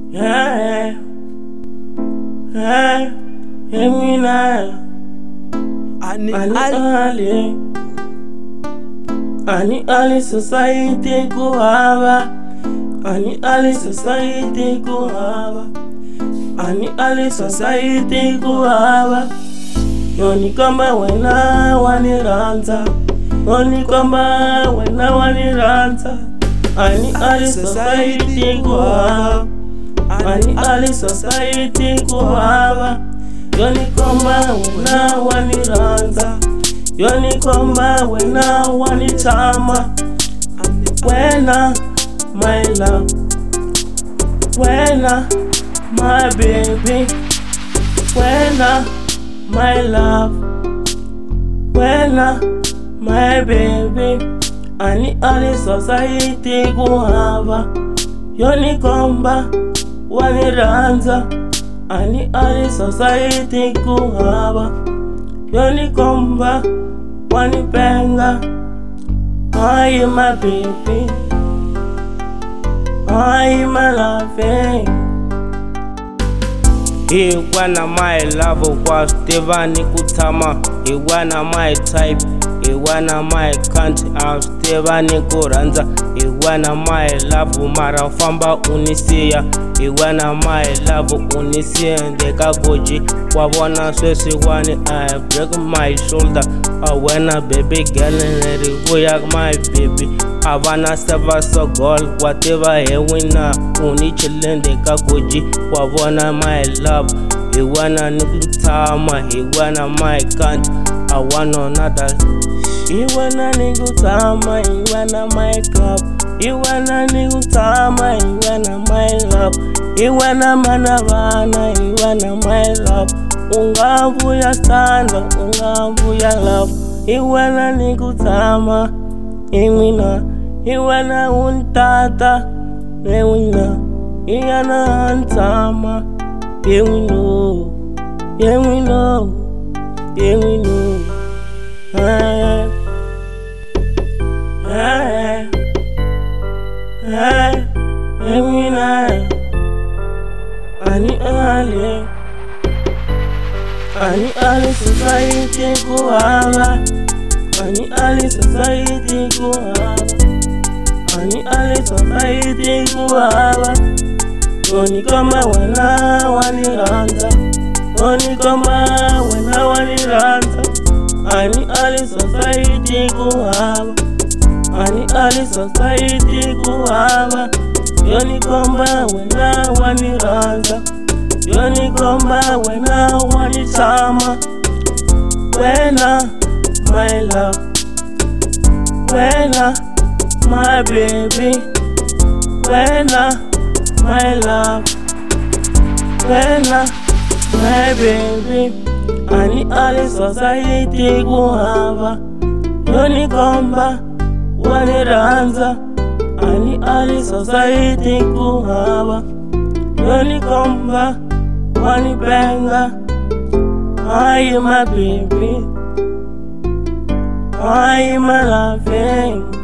Yeah, yeah, Emina, Ani Ali society go hava, Ani Ali society go hava, Ani Ali society go hava. Yoni kama wena waniranza, Yoni kama wena waniranza. Ani Ali society go hava, Ani Ali society go hava. Yoni kama wena waniranza, Yoni kama wena wanitama. Wena my love, wena my baby, wena my love, wena my baby. Ani Ali society go hava, Yoni komba waniranza. Ani Ali society go hava, Yoni komba wanipenga. Are my baby, are my loving. Iwana my love was Stevani Kutama. Iwana my type, Iwana my country of Stevani Kuranza. Iwana my love marafamba unisia. Iwana my love unisia ndeka goji. Wabona swesi wani I break my shoulder. Awena baby girl ready voyak my baby. Avana sava so gold whatever he winna. Uni chillin ndeka goji. Wabona my love. Iwana nikutama, Iwana my country. I want another. Iwana nikutama, Iwana my club. Iwana nikutama, Iwana my love. Iwana manavana, Iwana my love. Ungavuya standa, ungavuya love. Iwana nikutama, Imina. Iwana untata, Ewina. Iwana antama, Ewino, Ewino, Ewino. Hey, hey, hey, Emina, Ani Ali society go hava, Ani Ali society go hava, Ani Ali society go hava. Yoni kama wena waniranza, Yoni kama wena waniranza. Ani Ali society go hava, Ani Ali society go hava. Yoni komba wena waniranza, Yoni komba wena wanitama. Wena my love, wena my baby, wena my love, wena my baby. Ani Ali society go hava, Yoni komba waniranza. Ani Ali society go hava, Yoni komba wanipenga. Are my baby, are my loving.